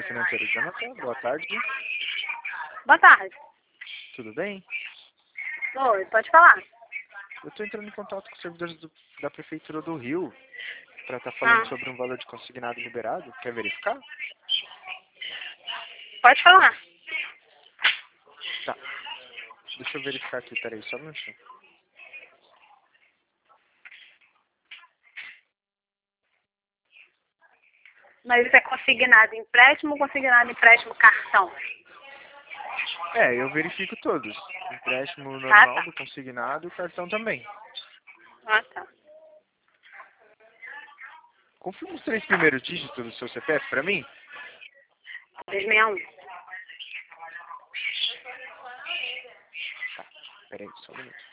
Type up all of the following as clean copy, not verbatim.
financeiro Jonathan, boa tarde. Boa tarde. Tudo bem? Oi, pode falar. Eu estou entrando em contato com os servidores da Prefeitura do Rio para estar falando sobre um valor de consignado liberado. Quer verificar? Pode falar. Tá. Deixa eu verificar aqui, peraí, só um minutinho. Mas isso é consignado empréstimo ou consignado empréstimo cartão? Eu verifico todos. Empréstimo normal, tá. do consignado e o cartão também. Ah, tá. Confirma os 3 primeiros dígitos do seu CPF para mim? 361. Tá, peraí, só um minuto.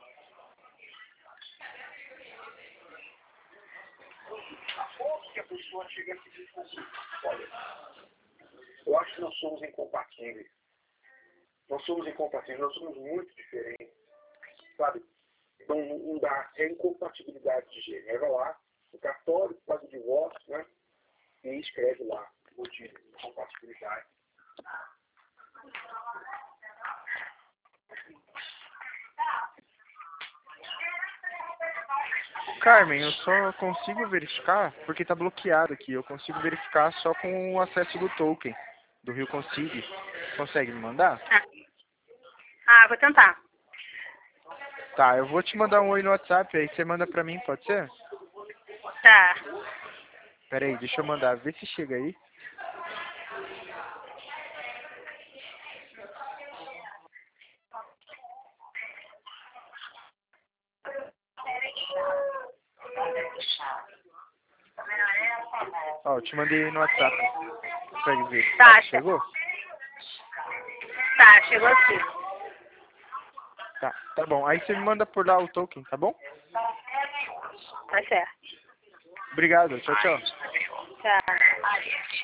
Que a pessoa chega aqui e diz assim, olha, eu acho que nós somos incompatíveis. Nós somos incompatíveis, nós somos muito diferentes, sabe? Então não dá, é incompatibilidade de gênero. Aí vai lá, o cartório faz o divórcio, né? E escreve lá, motivo de incompatibilidade. Carmen, eu só consigo verificar porque tá bloqueado aqui. Eu consigo verificar só com o acesso do token do Rio Consigue. Consegue me mandar? Vou tentar. Tá, eu vou te mandar um oi no WhatsApp, aí você manda pra mim, pode ser? Tá. Pera aí, deixa eu mandar, vê se chega aí. Ó, eu te mandei aí no WhatsApp. Consegue ver? Tá, Chegou? Tá, chegou aqui. Tá bom. Aí você me manda por lá o token, tá bom? Tá certo. Obrigado, tchau, tchau. Tá.